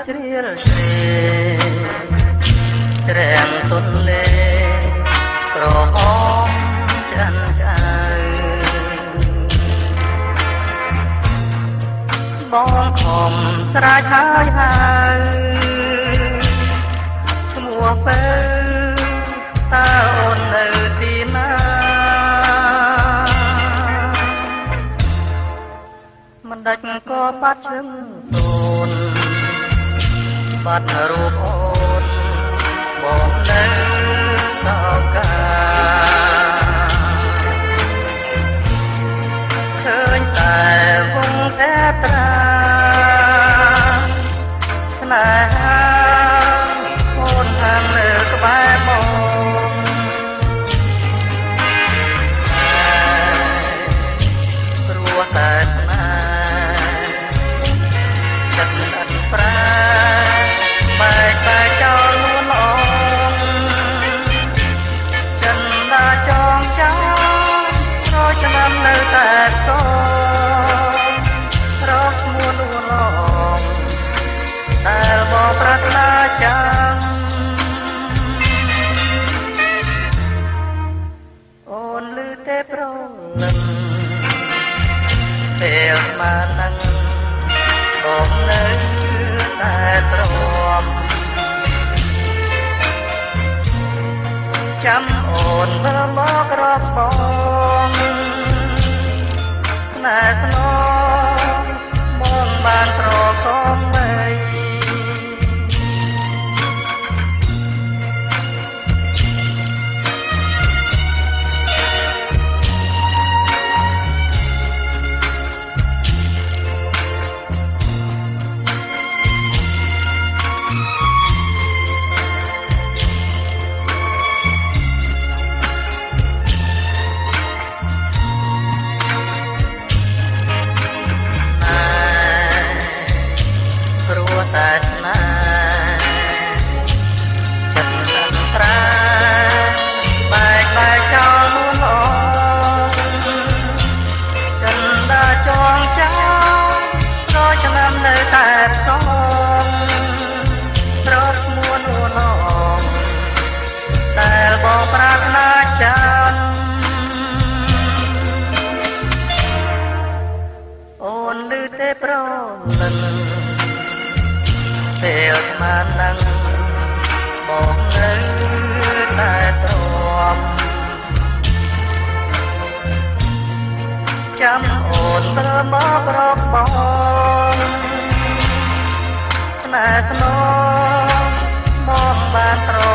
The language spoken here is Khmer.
ជ្រាលជ្រេច្រាំងទុនលេក្រហមឆ្អិនឆ្អៅបងខំស្រែកហើយហើយឈ្មោះពេលតើអូននៅទីណាមិនដាច់ក៏បាត់ជើងទូនបាត់រូបអូនបងនៅតកាឃើញតែវងតែត្រាស្នេហាអូនហាងនៅក្បែរបងព្រោះតែស្នេហ៍ចិត្តអត់ប្រាបែកចោលលួនល្អចិនដាចងចោលរកឆ្នាំនៅតែករកឈ្មោះលួនល្អតែបងប្រាថ្នាចាំអូនលឺទេប្រលឹងពេលមកនឹងបងនៅតែទ្រាំចាំអូនវិលមករកបងណែស្នងបងបានប្រកងមិនតែស្នេហ៍ចិត្តអន្តរាបែកចោលលួនល្អចិនដាចងចោលរកឆ្នាំនៅតែផ្សំរកឈ្មោះលួនល្អតែបងប្រាថ្នាចាំអូនលឺទេប្រលឹងពេលមកនឹងបងនៅតែទ្រាំចាំអូនទៅមករកបងស្នេហ៍ស្នងបងបានប្រ